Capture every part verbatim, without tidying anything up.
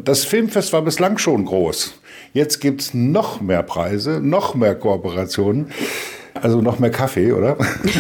Das Filmfest war bislang schon groß. Jetzt gibt's noch mehr Preise, noch mehr Kooperationen. Also noch mehr Kaffee, oder?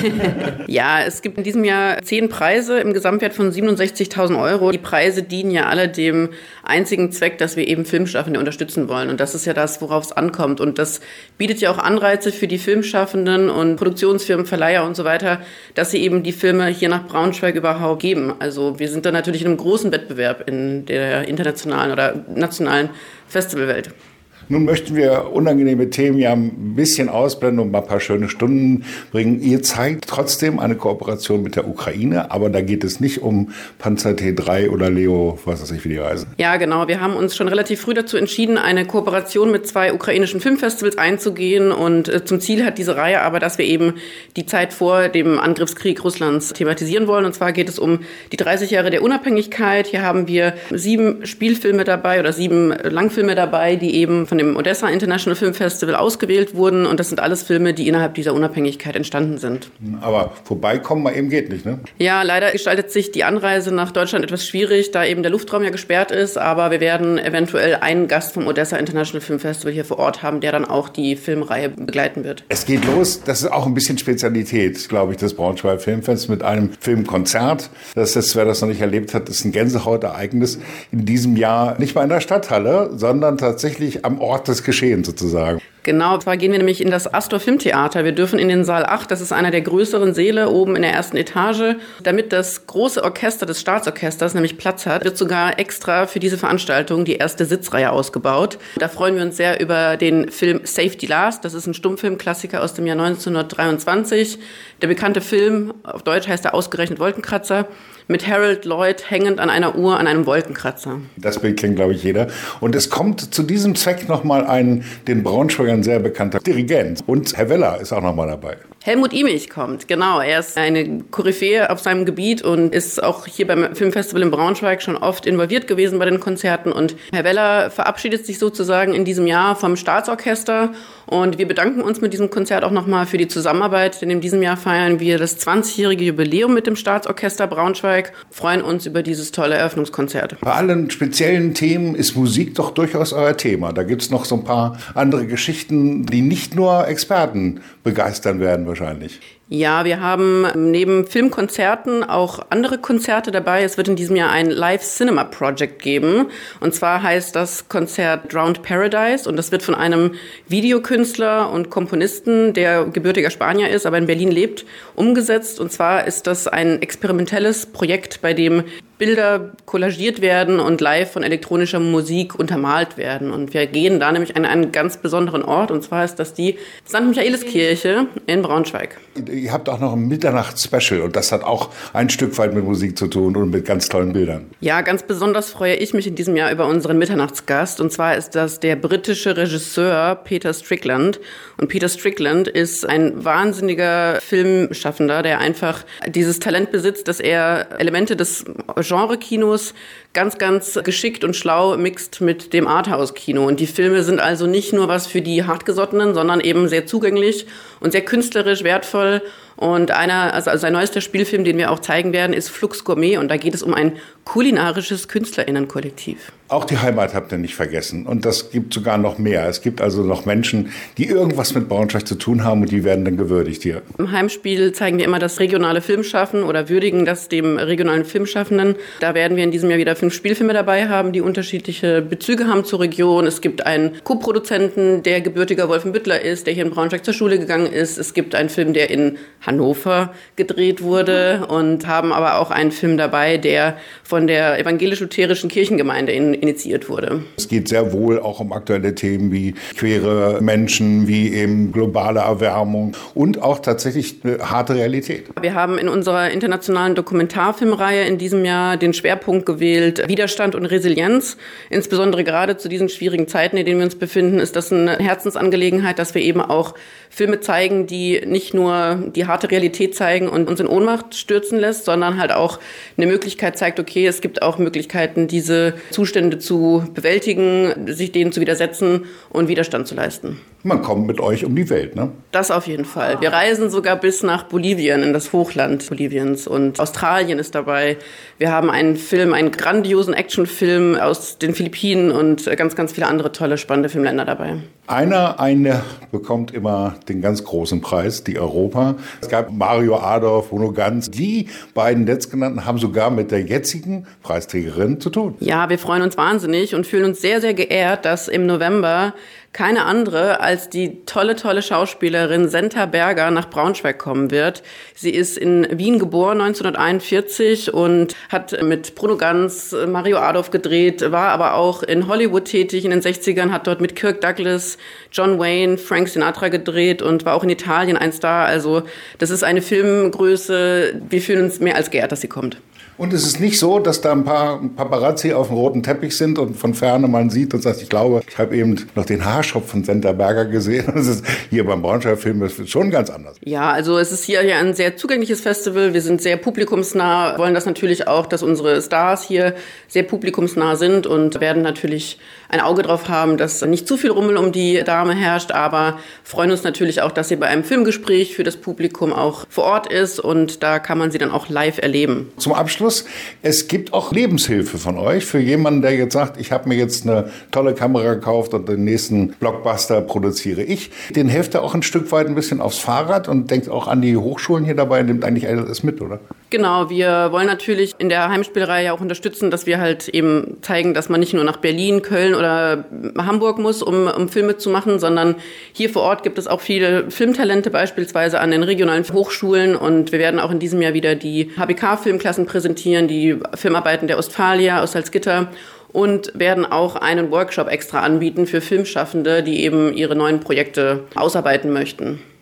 Ja, es gibt in diesem Jahr zehn Preise im Gesamtwert von siebenundsechzigtausend Euro. Die Preise dienen ja alle dem einzigen Zweck, dass wir eben Filmschaffende unterstützen wollen. Und das ist ja das, worauf es ankommt. Und das bietet ja auch Anreize für die Filmschaffenden und Produktionsfirmen, Verleiher und so weiter, dass sie eben die Filme hier nach Braunschweig überhaupt geben. Also wir sind da natürlich in einem großen Wettbewerb in der internationalen oder nationalen Festivalwelt. Nun möchten wir unangenehme Themen ja ein bisschen ausblenden und mal ein paar schöne Stunden bringen. Ihr zeigt trotzdem eine Kooperation mit der Ukraine, aber da geht es nicht um Panzer T drei oder Leo, was weiß ich, wie die reisen. Ja, genau. Wir haben uns schon relativ früh dazu entschieden, eine Kooperation mit zwei ukrainischen Filmfestivals einzugehen. Und äh, zum Ziel hat diese Reihe aber, dass wir eben die Zeit vor dem Angriffskrieg Russlands thematisieren wollen. Und zwar geht es um die dreißig Jahre der Unabhängigkeit. Hier haben wir sieben Spielfilme dabei oder sieben Langfilme dabei, die eben von dem Odessa International Film Festival ausgewählt wurden. Und das sind alles Filme, die innerhalb dieser Unabhängigkeit entstanden sind. Aber vorbeikommen mal eben geht nicht, ne? Ja, leider gestaltet sich die Anreise nach Deutschland etwas schwierig, da eben der Luftraum ja gesperrt ist. Aber wir werden eventuell einen Gast vom Odessa International Film Festival hier vor Ort haben, der dann auch die Filmreihe begleiten wird. Es geht los, das ist auch ein bisschen Spezialität, glaube ich, des Braunschweig Filmfests mit einem Filmkonzert. Das ist, wer das noch nicht erlebt hat, ist ein Gänsehautereignis in diesem Jahr nicht mal in der Stadthalle, sondern tatsächlich am Ort des Geschehens sozusagen. Genau, zwar gehen wir nämlich in das Astor Filmtheater. Wir dürfen in den Saal acht, das ist einer der größeren Säle oben in der ersten Etage. Damit das große Orchester des Staatsorchesters nämlich Platz hat, wird sogar extra für diese Veranstaltung die erste Sitzreihe ausgebaut. Da freuen wir uns sehr über den Film Safety Last. Das ist ein Stummfilmklassiker aus dem Jahr neunzehnhundertdreiundzwanzig. Der bekannte Film, auf Deutsch heißt er ausgerechnet Wolkenkratzer, mit Harold Lloyd hängend an einer Uhr an einem Wolkenkratzer. Das Bild kennt, glaube ich, jeder. Und es kommt zu diesem Zweck nochmal ein, den Braunschweigern sehr bekannter Dirigent. Und Herr Weller ist auch nochmal dabei. Helmut Immich kommt, genau. Er ist eine Koryphäe auf seinem Gebiet und ist auch hier beim Filmfestival in Braunschweig schon oft involviert gewesen bei den Konzerten. Und Herr Weller verabschiedet sich sozusagen in diesem Jahr vom Staatsorchester. Und wir bedanken uns mit diesem Konzert auch nochmal für die Zusammenarbeit, denn in diesem Jahr feiern wir das zwanzigjährige Jubiläum mit dem Staatsorchester Braunschweig, freuen uns über dieses tolle Eröffnungskonzert. Bei allen speziellen Themen ist Musik doch durchaus euer Thema. Da gibt es noch so ein paar andere Geschichten, die nicht nur Experten begeistern werden wahrscheinlich. Ja, wir haben neben Filmkonzerten auch andere Konzerte dabei. Es wird in diesem Jahr ein Live-Cinema-Project geben. Und zwar heißt das Konzert Drowned Paradise. Und das wird von einem Videokünstler und Komponisten, der gebürtiger Spanier ist, aber in Berlin lebt, umgesetzt. Und zwar ist das ein experimentelles Projekt, bei dem Bilder kollagiert werden und live von elektronischer Musik untermalt werden. Und wir gehen da nämlich an einen ganz besonderen Ort, und zwar ist das die Sankt Michaeliskirche in Braunschweig. Ihr habt auch noch ein Mitternachts-Special und das hat auch ein Stück weit mit Musik zu tun und mit ganz tollen Bildern. Ja, ganz besonders freue ich mich in diesem Jahr über unseren Mitternachtsgast, und zwar ist das der britische Regisseur Peter Strickland. Und Peter Strickland ist ein wahnsinniger Filmschaffender, der einfach dieses Talent besitzt, dass er Elemente des Genre-Kinos ganz, ganz geschickt und schlau mixt mit dem Arthouse-Kino. Und die Filme sind also nicht nur was für die Hartgesottenen, sondern eben sehr zugänglich und sehr künstlerisch wertvoll. Und einer, also sein neuester Spielfilm, den wir auch zeigen werden, ist Flux Gourmet. Und da geht es um ein kulinarisches KünstlerInnenkollektiv. Auch die Heimat habt ihr nicht vergessen. Und das gibt sogar noch mehr. Es gibt also noch Menschen, die irgendwas mit Braunschweig zu tun haben und die werden dann gewürdigt hier. Im Heimspiel zeigen wir immer das regionale Filmschaffen oder würdigen das dem regionalen Filmschaffenden. Da werden wir in diesem Jahr wieder fünf Spielfilme dabei haben, die unterschiedliche Bezüge haben zur Region. Es gibt einen Co-Produzenten, der gebürtiger Wolfenbüttler ist, der hier in Braunschweig zur Schule gegangen ist. Es gibt einen Film, der in Hannover gedreht wurde, und haben aber auch einen Film dabei, der von der evangelisch-lutherischen Kirchengemeinde in, initiiert wurde. Es geht sehr wohl auch um aktuelle Themen wie queere Menschen, wie eben globale Erwärmung und auch tatsächlich eine harte Realität. Wir haben in unserer internationalen Dokumentarfilmreihe in diesem Jahr den Schwerpunkt gewählt, Widerstand und Resilienz. Insbesondere gerade zu diesen schwierigen Zeiten, in denen wir uns befinden, ist das eine Herzensangelegenheit, dass wir eben auch Filme zeigen, die nicht nur die harte Realität zeigen und uns in Ohnmacht stürzen lässt, sondern halt auch eine Möglichkeit zeigt, okay, es gibt auch Möglichkeiten, diese Zustände zu bewältigen, sich denen zu widersetzen und Widerstand zu leisten. Man kommt mit euch um die Welt, ne? Das auf jeden Fall. Wir reisen sogar bis nach Bolivien, in das Hochland Boliviens. Und Australien ist dabei. Wir haben einen Film, einen grandiosen Actionfilm aus den Philippinen und ganz, ganz viele andere tolle, spannende Filmländer dabei. Einer, eine bekommt immer den ganz großen Preis, die Europa. Es gab Mario Adorf, Bruno Ganz. Die beiden letztgenannten haben sogar mit der jetzigen Preisträgerin zu tun. Ja, wir freuen uns wahnsinnig und fühlen uns sehr, sehr geehrt, dass im November keine andere als die tolle, tolle Schauspielerin Senta Berger nach Braunschweig kommen wird. Sie ist in Wien geboren, neunzehnhunderteinundvierzig, und hat mit Bruno Ganz, Mario Adorf gedreht, war aber auch in Hollywood tätig in den sechzigern, hat dort mit Kirk Douglas, John Wayne, Frank Sinatra gedreht und war auch in Italien ein Star. Also das ist eine Filmgröße. Wir fühlen uns mehr als geehrt, dass sie kommt. Und es ist nicht so, dass da ein paar Paparazzi auf dem roten Teppich sind und von Ferne man sieht und sagt, ich glaube, ich habe eben noch den Haarschopf von Senta Berger gesehen. Das ist hier beim Braunschweig-Film ist schon ganz anders. Ja, also es ist hier ja ein sehr zugängliches Festival. Wir sind sehr publikumsnah, wollen das natürlich auch, dass unsere Stars hier sehr publikumsnah sind und werden natürlich ein Auge drauf haben, dass nicht zu viel Rummel um die Dame herrscht, aber freuen uns natürlich auch, dass sie bei einem Filmgespräch für das Publikum auch vor Ort ist und da kann man sie dann auch live erleben. Zum Abschluss, es gibt auch Lebenshilfe von euch für jemanden, der jetzt sagt, ich habe mir jetzt eine tolle Kamera gekauft und den nächsten Blockbuster produziere ich. Den helft ihr auch ein Stück weit ein bisschen aufs Fahrrad und denkt auch an die Hochschulen hier dabei, nimmt eigentlich alles mit, oder? Genau, wir wollen natürlich in der Heimspielerei ja auch unterstützen, dass wir halt eben zeigen, dass man nicht nur nach Berlin, Köln oder Hamburg muss, um, um Filme zu machen, sondern hier vor Ort gibt es auch viele Filmtalente, beispielsweise an den regionalen Hochschulen, und wir werden auch in diesem Jahr wieder die H B K-Filmklassen präsentieren, die Filmarbeiten der Ostfalia aus Salzgitter, und werden auch einen Workshop extra anbieten für Filmschaffende, die eben ihre neuen Projekte ausarbeiten möchten.